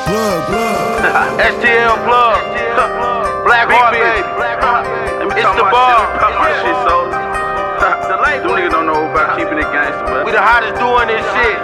STL plug. Black Heart, baby. It's the bar. My shit, so them niggas don't know about keeping it gangster, but We the hottest doing this shit.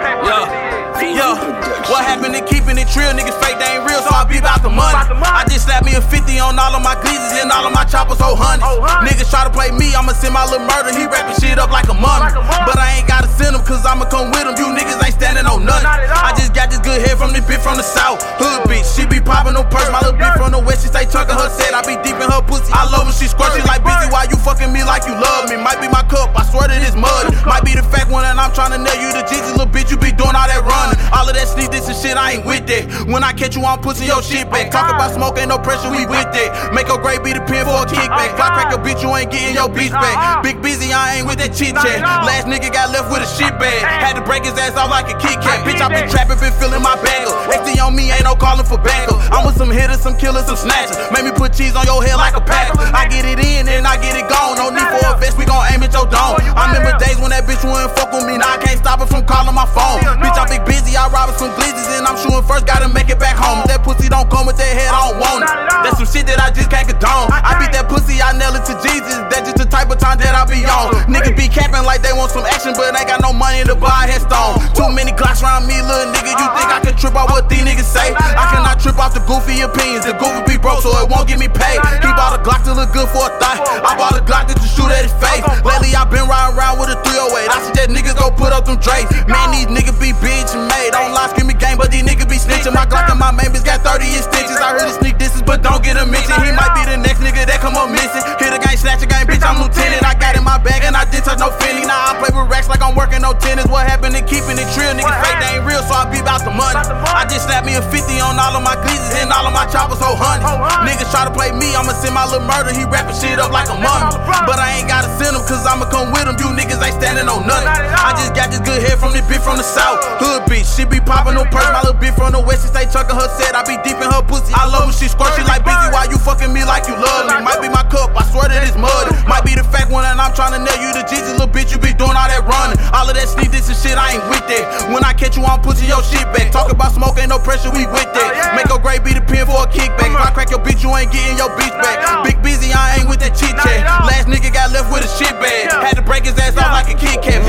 Yo, what happened to keeping it real? Niggas fake, they ain't real, so I be about the money. I just slapped me a 50 on all of my glizzies and all of my choppers, oh honey. Niggas try to play me, I'ma send my little murder. He rapping shit up like a mummy. But I ain't gotta send him, cause I'ma come with him. You niggas ain't standing on nothing. I just got this good head from this bitch from the south. Hood bitch, she be popping no purse. My little bitch from the west, she stay tucking her set. I be deep in her pussy. I love her, she squirt, she like busy. Why you fucking me like you love me? Might be my cup, I swear that it's mud. Might be the fact one and I'm trying to nail you the Jesus, little bitch, you be doing all that running. All of that sneak this and shit, I ain't with that. When I catch you, I'm pushing your shit back. Talk about smoke, ain't no pressure, we with that. Make your grade be the pin for a kickback. Clock crack your bitch, you ain't getting your beats back. Big busy, I ain't with that chit chat. Last nigga got left with a shit bag. Had to break his ass off like a Kit Kat. Bitch, I been trapping, been filling my bag up. XD on me, ain't no calling for backup. I'm with some hitters, some killers, some snatchers. Make me put cheese on your head like a packer. I get it in and I get it gone. No need for a vest, we gon' aim at your dome. I remember days when that bitch wouldn't fuck with me. Now I can't stop her from calling my phone. Bitch, I big busy, I robbing some glizzies and I'm shooting first, gotta make it back home. If that pussy don't come with that head, I don't want it. That's some shit that I just can't condone. I beat that pussy, I nail it to Jesus. That's just the type of time that I be on. Niggas be capping like they want some action, but ain't got no money to buy a headstone. Too many Glocks around me, little nigga. You think I can trip off what these niggas say? I cannot trip off the goofy opinions. The goofy be broke, so it won't get me paid. He bought a Glock to look good for a thigh. I bought a Glock just to shoot at his face. Lately I been riding around with a 308. I suggest niggas go put up them Drakes. Man, these niggas be bitch made. Don't lie, scream me game, but these niggas be snitching. My Glock and my main bitch got 30 inch stitches. I heard he sneak distance, but don't get a mention. He might be the next nigga that come up missing. Hit a gang, snatch a gang, bitch, I'm lieutenant. I got in my bag and I didn't touch no Fendi. Now I play with racks like I'm working no tennis. What happened to keeping it real? Niggas fake, they ain't real, so I be about the money. I just slapped me a 50 on all of my glizzies and all of my choppers, oh honey. Niggas try to play me, I'ma send my little murder. He rapping shit up like a mummy. But I ain't gotta send him, cause I'ma come with him. You niggas ain't standing on nothing. I just got this good head from this bitch from the south. Hood bitch, she be popping no purse. My little bitch from the west, she stay tucking her set. I be deep in her pussy. I love her, she squirt, she like busy. Why you fucking me like you love me? Might be my cup, I swear that it's mud. Might be the fact one and I'm trying to nail you the Jesus, little bitch, you be doing all that running. All of that sneak this and shit, I ain't with that. When I catch you, I'm pushing your shit back. Talk about smoke, ain't no pressure, we with that. Make your grade be the pin for a kickback. If I crack your bitch, you ain't getting your beats back. Big busy, I ain't with that chit chat. Last nigga got left with a shit bag. Had to break his ass off like a Kit Kat.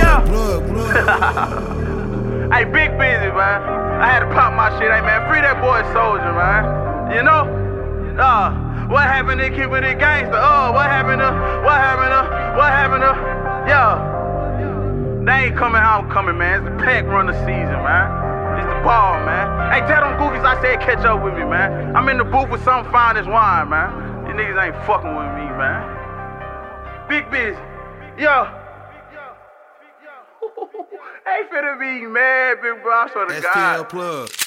hey, big busy, man. I had to pop my shit, hey man. Free that boy Soldier, man. You know? What happened to keeping it gangster? What happened to? Yeah. They ain't coming how I'm coming, man. It's the pack run the season, man. It's the ball, man. Hey, tell them goofies I said catch up with me, man. I'm in the booth with some fine as wine, man. These niggas ain't fucking with me, man. Big busy. Yo. Ain't finna be mad, big bro. I swear to God. STL plug.